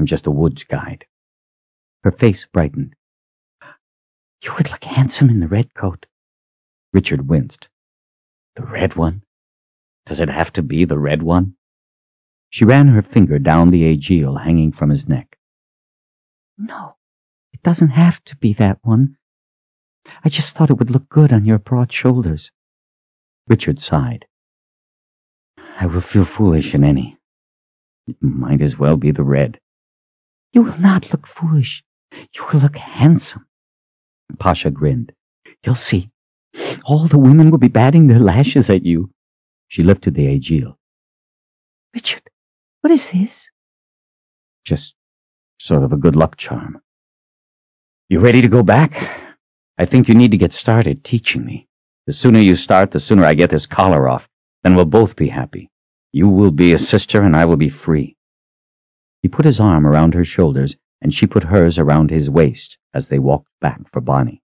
I'm just a woods guide. Her face brightened. You would look handsome in the red coat. Richard winced. The red one? Does it have to be the red one? She ran her finger down the aegil hanging from his neck. No, it doesn't have to be that one. I just thought it would look good on your broad shoulders. Richard sighed. I will feel foolish in any. It might as well be the red. You will not look foolish. You will look handsome. Pasha grinned. You'll see. All the women will be batting their lashes at you. She lifted the aegil. Richard, what is this? Just sort of a good luck charm. You ready to go back? I think you need to get started teaching me. The sooner you start, the sooner I get this collar off. Then we'll both be happy. You will be a sister and I will be free. He put his arm around her shoulders and she put hers around his waist as they walked back for Bonnie.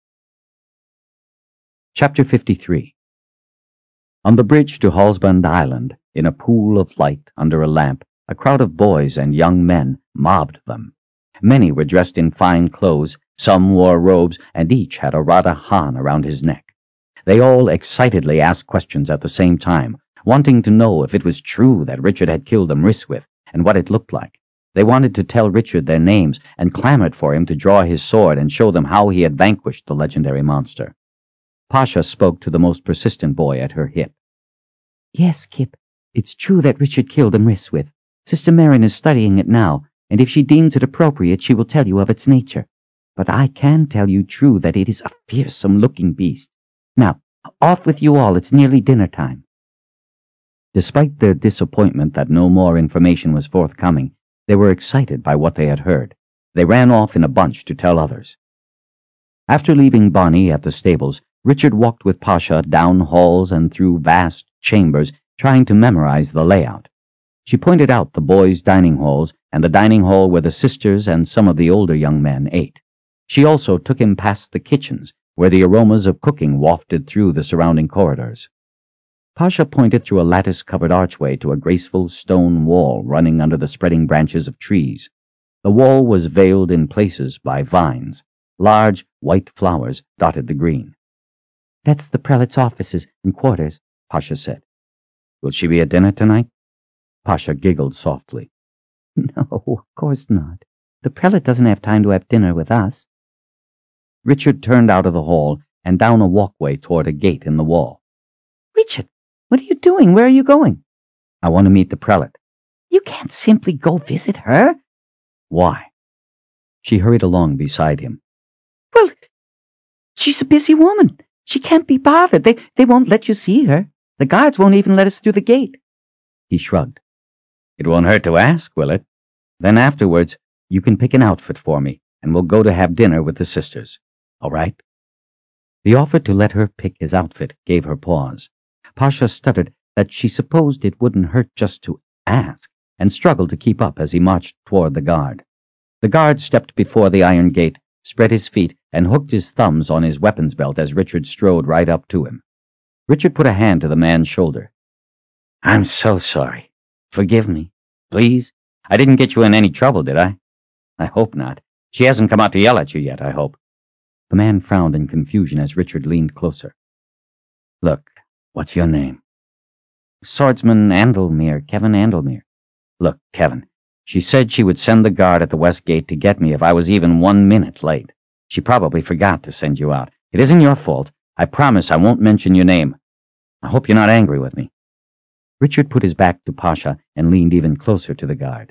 Chapter 53. On the bridge to Hallsbund Island, in a pool of light under a lamp, a crowd of boys and young men mobbed them. Many were dressed in fine clothes, some wore robes, and each had a Radha Han around his neck. They all excitedly asked questions at the same time, wanting to know if it was true that Richard had killed Amriswith and what it looked like. They wanted to tell Richard their names and clamored for him to draw his sword and show them how he had vanquished the legendary monster. Pasha spoke to the most persistent boy at her hip. Yes, Kip, it's true that Richard killed Amriswith. Sister Merrin is studying it now, and if she deems it appropriate, she will tell you of its nature. But I can tell you true that it is a fearsome-looking beast. Now, off with you all, it's nearly dinner time. Despite their disappointment that no more information was forthcoming, they were excited by what they had heard. They ran off in a bunch to tell others. After leaving Bonnie at the stables, Richard walked with Pasha down halls and through vast chambers, trying to memorize the layout. She pointed out the boys' dining halls and the dining hall where the sisters and some of the older young men ate. She also took him past the kitchens, where the aromas of cooking wafted through the surrounding corridors. Pasha pointed through a lattice-covered archway to a graceful stone wall running under the spreading branches of trees. The wall was veiled in places by vines. Large, white flowers dotted the green. That's the prelate's offices and quarters, Pasha said. Will she be at dinner tonight? Pasha giggled softly. No, of course not. The prelate doesn't have time to have dinner with us. Richard turned out of the hall and down a walkway toward a gate in the wall. Richard, what are you doing? Where are you going? I want to meet the prelate. You can't simply go visit her. Why? She hurried along beside him. Well, she's a busy woman. She can't be bothered. They won't let you see her. The guards won't even let us through the gate. He shrugged. It won't hurt to ask, will it? Then afterwards, you can pick an outfit for me, and we'll go to have dinner with the sisters. All right? The offer to let her pick his outfit gave her pause. Pasha stuttered that she supposed it wouldn't hurt just to ask, and struggled to keep up as he marched toward the guard. The guard stepped before the iron gate, spread his feet, and hooked his thumbs on his weapons belt as Richard strode right up to him. Richard put a hand to the man's shoulder. I'm so sorry. Forgive me. Please? I didn't get you in any trouble, did I? I hope not. She hasn't come out to yell at you yet, I hope. The man frowned in confusion as Richard leaned closer. Look, what's your name? Swordsman Andlemere, Kevin Andlemere. Look, Kevin, she said she would send the guard at the west gate to get me if I was even 1 minute late. She probably forgot to send you out. It isn't your fault. I promise I won't mention your name. I hope you're not angry with me. Richard put his back to Pasha and leaned even closer to the guard.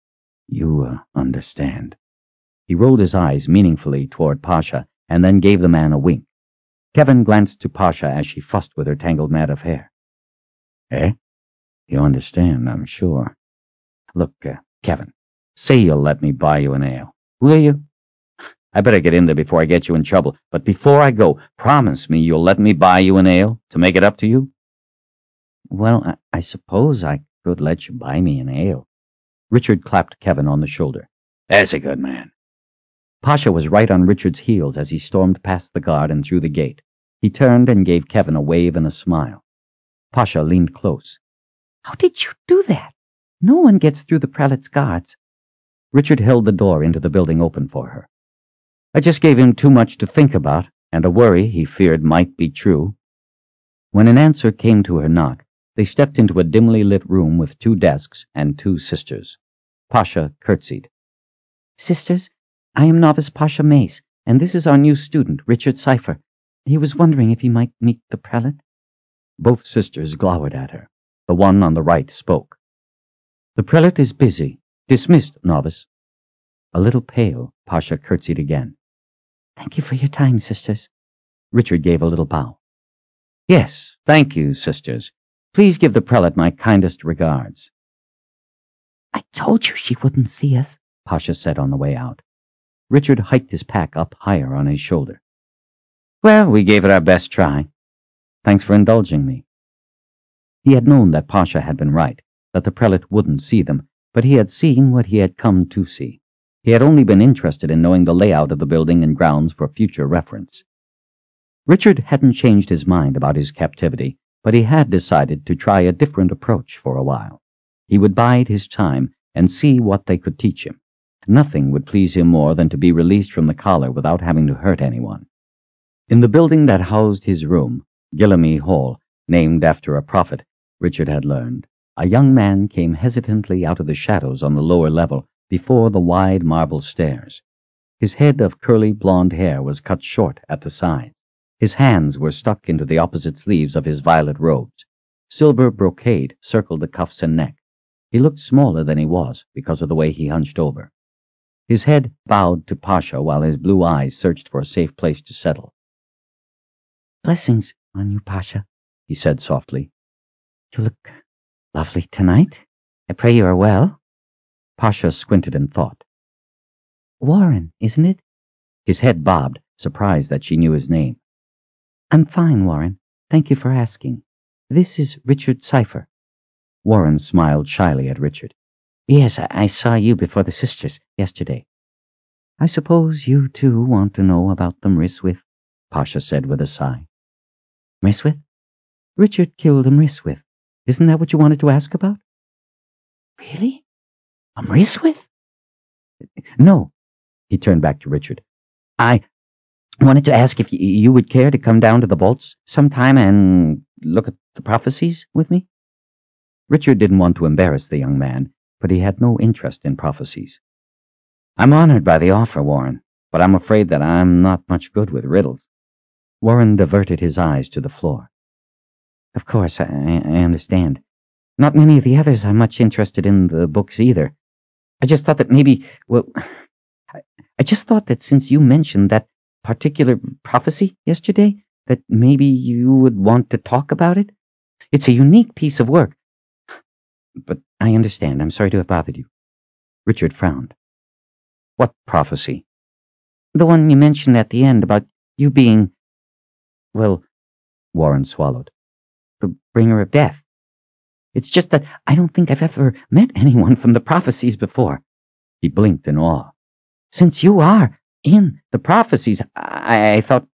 You understand. He rolled his eyes meaningfully toward Pasha and then gave the man a wink. Kevin glanced to Pasha as she fussed with her tangled mat of hair. Eh? You understand, I'm sure. Look, Kevin, say you'll let me buy you an ale. Will you? I better get in there before I get you in trouble, but before I go, promise me you'll let me buy you an ale to make it up to you? Well, I suppose I could let you buy me an ale. Richard clapped Kevin on the shoulder. There's a good man. Pasha was right on Richard's heels as he stormed past the guard and through the gate. He turned and gave Kevin a wave and a smile. Pasha leaned close. How did you do that? No one gets through the prelate's guards. Richard held the door into the building open for her. I just gave him too much to think about, and a worry he feared might be true. When an answer came to her knock, they stepped into a dimly lit room with 2 desks and 2 sisters. Pasha curtsied. "Sisters, I am novice Pasha Mace, and this is our new student, Richard Cipher. He was wondering if he might meet the prelate." Both sisters glowered at her. The one on the right spoke. "The prelate is busy. Dismissed, novice." A little pale, Pasha curtsied again. "Thank you for your time, sisters." Richard gave a little bow. "Yes, thank you, sisters. Please give the prelate my kindest regards." "I told you she wouldn't see us," Pasha said on the way out. Richard hiked his pack up higher on his shoulder. "Well, we gave it our best try. Thanks for indulging me." He had known that Pasha had been right, that the prelate wouldn't see them, but he had seen what he had come to see. He had only been interested in knowing the layout of the building and grounds for future reference. Richard hadn't changed his mind about his captivity, but he had decided to try a different approach for a while. He would bide his time and see what they could teach him. Nothing would please him more than to be released from the collar without having to hurt anyone. In the building that housed his room, Gillamy Hall, named after a prophet, Richard had learned, a young man came hesitantly out of the shadows on the lower level before the wide marble stairs. His head of curly blonde hair was cut short at the sides. His hands were stuck into the opposite sleeves of his violet robes. Silver brocade circled the cuffs and neck. He looked smaller than he was because of the way he hunched over. His head bowed to Pasha while his blue eyes searched for a safe place to settle. "Blessings on you, Pasha," he said softly. "You look lovely tonight. I pray you are well." Pasha squinted and thought. "Warren, isn't it?" His head bobbed, surprised that she knew his name. "I'm fine, Warren. Thank you for asking. This is Richard Cipher." Warren smiled shyly at Richard. "Yes, I saw you before the sisters yesterday." "I suppose you, too, want to know about the Mriswith," Pasha said with a sigh. "Mriswith? Richard killed a Mriswith. Isn't that what you wanted to ask about?" "Really? A Mriswith?" "No." He turned back to Richard. "I wanted to ask if you would care to come down to the vaults sometime and look at the prophecies with me." Richard didn't want to embarrass the young man, but he had no interest in prophecies. "I'm honored by the offer, Warren, but I'm afraid that I'm not much good with riddles." Warren diverted his eyes to the floor. "Of course, I understand. Not many of the others are much interested in the books either. I just thought that maybe, I just thought that since you mentioned that particular prophecy yesterday, that maybe you would want to talk about it. It's a unique piece of work. But I understand. I'm sorry to have bothered you." Richard frowned. "What prophecy?" "The one you mentioned at the end about you being, well," Warren swallowed, "the bringer of death. It's just that I don't think I've ever met anyone from the prophecies before." He blinked in awe. "Since you are in the prophecies, I thought,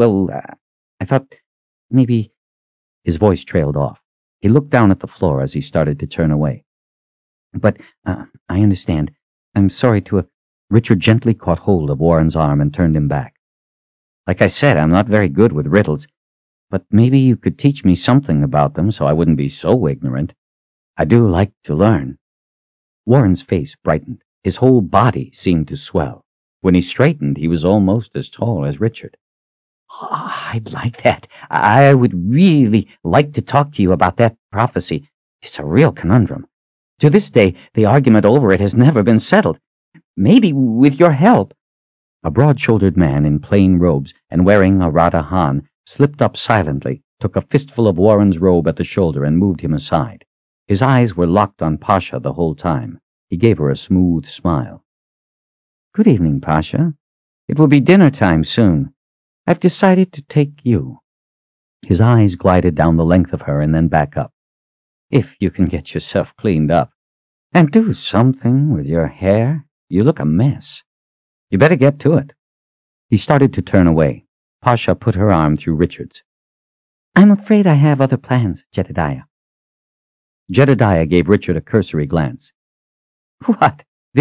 I thought maybe—" His voice trailed off. He looked down at the floor as he started to turn away. "But I understand. I'm sorry to have—" Richard gently caught hold of Warren's arm and turned him back. "Like I said, I'm not very good with riddles, but maybe you could teach me something about them so I wouldn't be so ignorant. I do like to learn." Warren's face brightened. His whole body seemed to swell. When he straightened, he was almost as tall as Richard. "I'd like that. I would really like to talk to you about that prophecy. It's a real conundrum. To this day, the argument over it has never been settled. Maybe with your help." A broad-shouldered man in plain robes and wearing a Radha-Han slipped up silently, took a fistful of Warren's robe at the shoulder and moved him aside. His eyes were locked on Pasha the whole time. He gave her a smooth smile. "Good evening, Pasha. It will be dinner time soon. I've decided to take you." His eyes glided down the length of her and then back up. "If you can get yourself cleaned up. And do something with your hair. You look a mess. You better get to it." He started to turn away. Pasha put her arm through Richard's. "I'm afraid I have other plans, Jedediah." Jedediah gave Richard a cursory glance. "What, this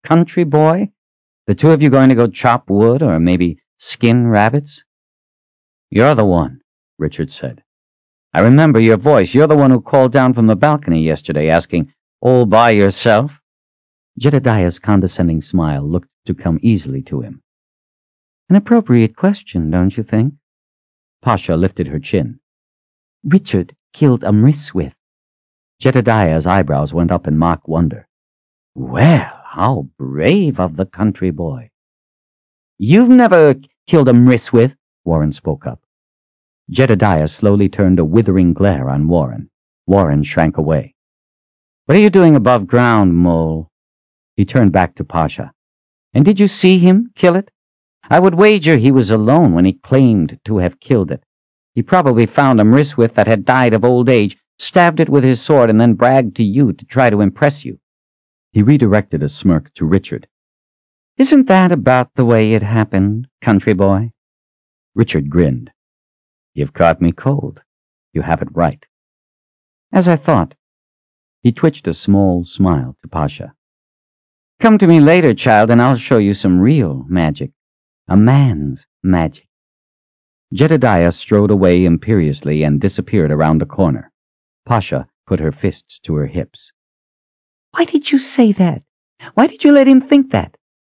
country boy? The two of you going to go chop wood or maybe skin rabbits?" "You're the one," Richard said. "I remember your voice. You're the one who called down from the balcony yesterday asking, 'All by yourself?'" Jedediah's condescending smile looked to come easily to him. "An appropriate question, don't you think?" Pasha lifted her chin. "Richard killed Amriswith." Jedediah's eyebrows went up in mock wonder. "Well, how brave of the country boy." "You've never killed Amriswith," Warren spoke up. Jedediah slowly turned a withering glare on Warren. Warren shrank away. "What are you doing above ground, mole?" He turned back to Pasha. "And did you see him kill it? I would wager he was alone when he claimed to have killed it. He probably found a Mriswith that had died of old age, stabbed it with his sword, and then bragged to you to try to impress you." He redirected a smirk to Richard. "Isn't that about the way it happened, country boy?" Richard grinned. "You've caught me cold. You have it right." "As I thought." He twitched a small smile to Pasha. "Come to me later, child, and I'll show you some real magic. A man's magic." Jedediah strode away imperiously and disappeared around the corner. Pasha put her fists to her hips. "Why did you say that? Why did you let him think that?"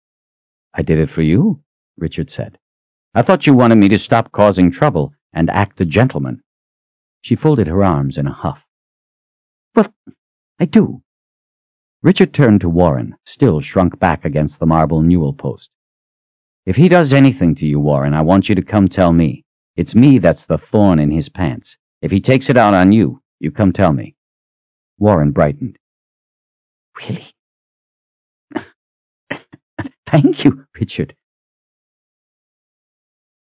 "I did it for you," Richard said. "I thought you wanted me to stop causing trouble and act a gentleman." She folded her arms in a huff. "Well, I do." Richard turned to Warren, still shrunk back against the marble newel post. "If he does anything to you, Warren, I want you to come tell me. It's me that's the thorn in his pants. If he takes it out on you, you come tell me." Warren brightened. "Really?" "Thank you, Richard.